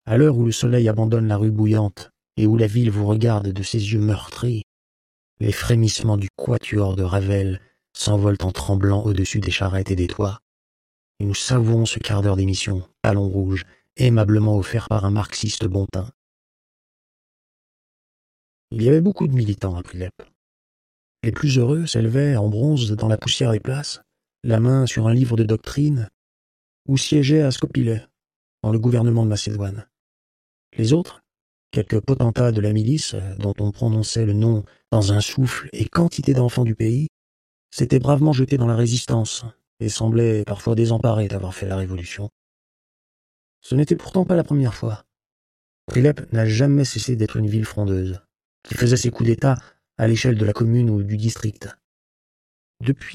À l'heure où le soleil abandonne la rue bouillante et où la ville vous regarde de ses yeux meurtris, les frémissements du quatuor de Ravel s'envolent en tremblant au-dessus des charrettes et des toits, et nous savourons ce quart d'heure d'émission, talon rouge, aimablement offert par un marxiste bon teint. Il y avait beaucoup de militants à Prilep. Les plus heureux s'élevaient en bronze dans la poussière des places, la main sur un livre de doctrine, ou siégeaient à Skopje, dans le gouvernement de Macédoine. Les autres, quelques potentats de la milice, dont on prononçait le nom dans un souffle, et quantité d'enfants du pays, s'étaient bravement jetés dans la résistance, et semblaient parfois désemparés d'avoir fait la révolution. Ce n'était pourtant pas la première fois. Prilep n'a jamais cessé d'être une ville frondeuse, qui faisait ses coups d'État à l'échelle de la commune ou du district. Depuis